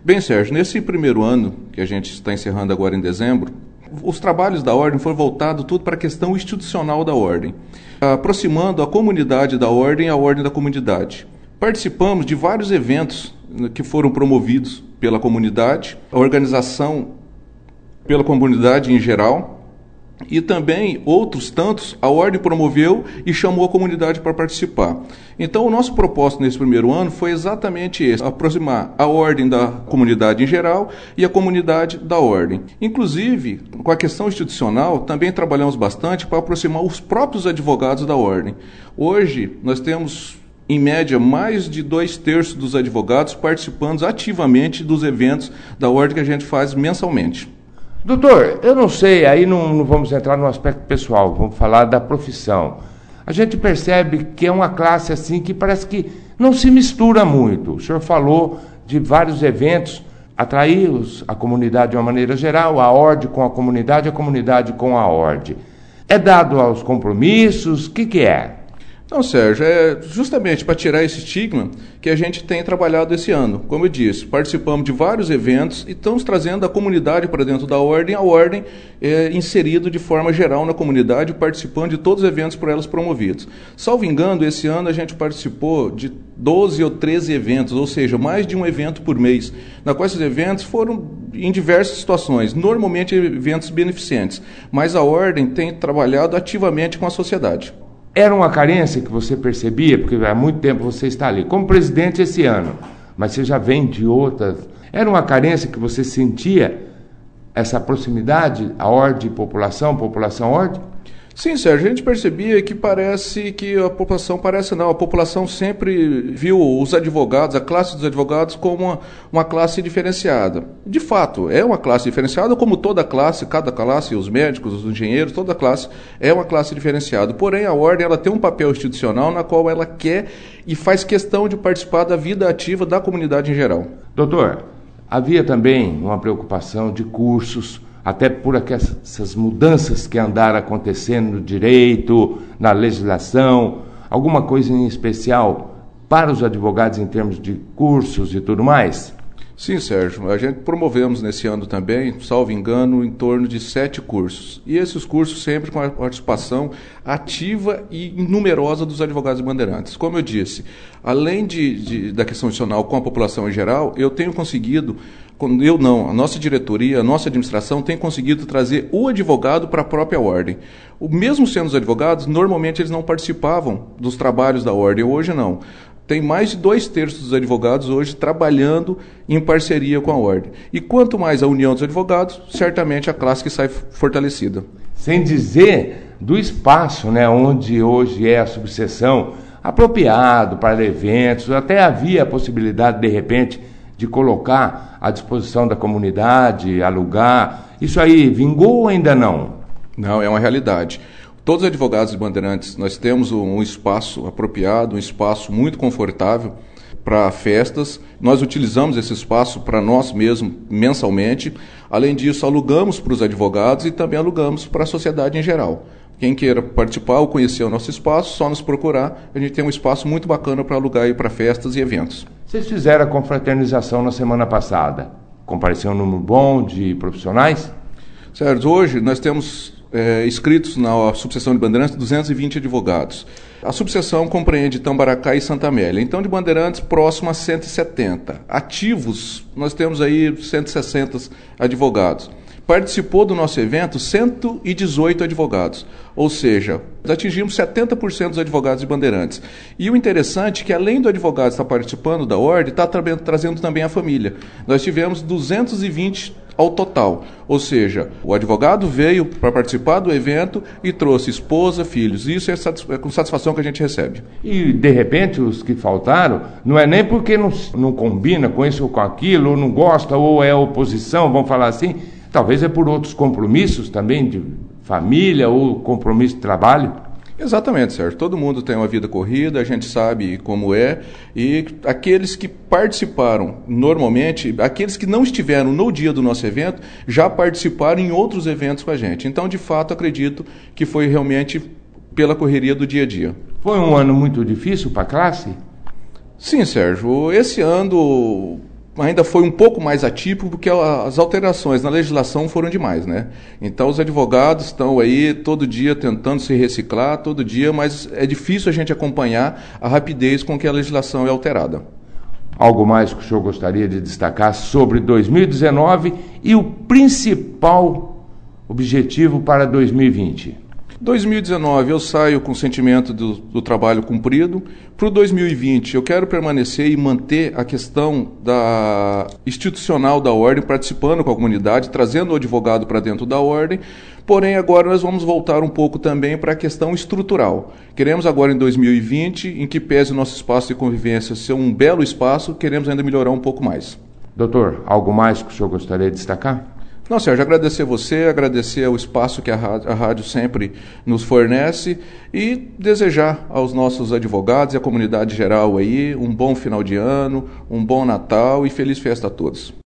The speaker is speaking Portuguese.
Bem, Sérgio, nesse primeiro ano, que a gente está encerrando agora em dezembro, os trabalhos da Ordem foram voltados tudo para a questão institucional da Ordem, aproximando a comunidade da Ordem à Ordem da comunidade. Participamos de vários eventos que foram promovidos pela comunidade, a organização pela comunidade em geral, e também outros tantos a Ordem promoveu e chamou a comunidade para participar. Então o nosso propósito nesse primeiro ano foi exatamente esse, aproximar a Ordem da comunidade em geral e a comunidade da Ordem. Inclusive, com a questão institucional, também trabalhamos bastante para aproximar os próprios advogados da Ordem. Hoje nós temos, em média, mais de 2/3 dos advogados participando ativamente dos eventos da Ordem que a gente faz mensalmente. Doutor, eu não sei, aí não vamos entrar no aspecto pessoal, vamos falar da profissão. A gente percebe que é uma classe assim que parece que não se mistura muito. O senhor falou de vários eventos, atrair a comunidade de uma maneira geral, a Ordem com a comunidade com a Ordem. É dado aos compromissos? O que é? Não, Sérgio, é justamente para tirar esse estigma que a gente tem trabalhado esse ano. Como eu disse, participamos de vários eventos e estamos trazendo a comunidade para dentro da Ordem, a Ordem inserido de forma geral na comunidade, participando de todos os eventos por elas promovidos. Salvo engano, esse ano a gente participou de 12 ou 13 eventos, ou seja, mais de um evento por mês, na qual esses eventos foram em diversas situações, normalmente eventos beneficentes, mas a Ordem tem trabalhado ativamente com a sociedade. Era uma carência que você percebia, porque há muito tempo você está ali, como presidente esse ano, mas você já vem de outras. Era uma carência que você sentia, essa proximidade, a Ordem, população, Ordem? Sim, Sérgio, a gente percebia que parece que a população sempre viu os advogados, a classe dos advogados, como uma classe diferenciada. De fato, é uma classe diferenciada, como toda classe, cada classe, os médicos, os engenheiros, toda classe é uma classe diferenciada. Porém, a Ordem ela tem um papel institucional na qual ela quer e faz questão de participar da vida ativa da comunidade em geral. Doutor, havia também uma preocupação de cursos, até por essas mudanças que andaram acontecendo no direito, na legislação, alguma coisa em especial para os advogados em termos de cursos e tudo mais? Sim, Sérgio, a gente promovemos nesse ano também, salvo engano, em torno de 7 cursos. E esses cursos sempre com a participação ativa e numerosa dos advogados bandeirantes. Como eu disse, além da questão institucional com a população em geral, eu tenho conseguido, a nossa diretoria, a nossa administração tem conseguido trazer o advogado para a própria Ordem. Mesmo sendo os advogados, normalmente eles não participavam dos trabalhos da Ordem, hoje não. Tem mais de 2/3 dos advogados hoje trabalhando em parceria com a Ordem. E quanto mais a união dos advogados, certamente a classe que sai fortalecida. Sem dizer do espaço, né, onde hoje é a subseção apropriado para eventos, até havia a possibilidade, de repente, de colocar à disposição da comunidade, alugar. Isso aí vingou ou ainda não? Não, é uma realidade. Todos os advogados de Bandeirantes, nós temos um espaço apropriado, um espaço muito confortável para festas. Nós utilizamos esse espaço para nós mesmos mensalmente. Além disso, alugamos para os advogados e também alugamos para a sociedade em geral. Quem queira participar ou conhecer o nosso espaço, só nos procurar. A gente tem um espaço muito bacana para alugar aí para festas e eventos. Vocês fizeram a confraternização na semana passada. Compareceu um número bom de profissionais? Sérgio, hoje nós temos inscritos na subseção de Bandeirantes 220 advogados. A subseção compreende Tambaracá e Santa Amélia. Então, de Bandeirantes, próximo a 170. Ativos, nós temos aí 160 advogados. Participou do nosso evento 118 advogados, ou seja, atingimos 70% dos advogados de Bandeirantes. E o interessante é que, além do advogado estar participando da Ordem, está trazendo também a família. Nós tivemos 220 ao total, ou seja, o advogado veio para participar do evento e trouxe esposa, filhos. Isso é com satisfação que a gente recebe. E, de repente, os que faltaram, não é nem porque não combina com isso ou com aquilo, ou não gosta, ou é oposição, vamos falar assim. Talvez é por outros compromissos também de família ou compromisso de trabalho. Exatamente, Sérgio. Todo mundo tem uma vida corrida, a gente sabe como é, e aqueles que participaram normalmente, aqueles que não estiveram no dia do nosso evento, já participaram em outros eventos com a gente. Então, de fato, acredito que foi realmente pela correria do dia a dia. Foi um ano muito difícil para a classe? Sim, Sérgio. Esse ano ainda foi um pouco mais atípico, porque as alterações na legislação foram demais, né? Então os advogados estão aí todo dia tentando se reciclar, todo dia, mas é difícil a gente acompanhar a rapidez com que a legislação é alterada. Algo mais que o senhor gostaria de destacar sobre 2019 e o principal objetivo para 2020? 2019 eu saio com o sentimento do trabalho cumprido. Para o 2020 eu quero permanecer e manter a questão institucional da ordem, participando com a comunidade, trazendo o advogado para dentro da ordem. Porém, agora nós vamos voltar um pouco também para a questão estrutural. Queremos agora em 2020, em que pese o nosso espaço de convivência ser um belo espaço, queremos ainda melhorar um pouco mais. Doutor, algo mais que o senhor gostaria de destacar? Não, Sérgio, agradecer você, agradecer o espaço que a rádio sempre nos fornece e desejar aos nossos advogados e à comunidade geral aí um bom final de ano, um bom Natal e feliz festa a todos.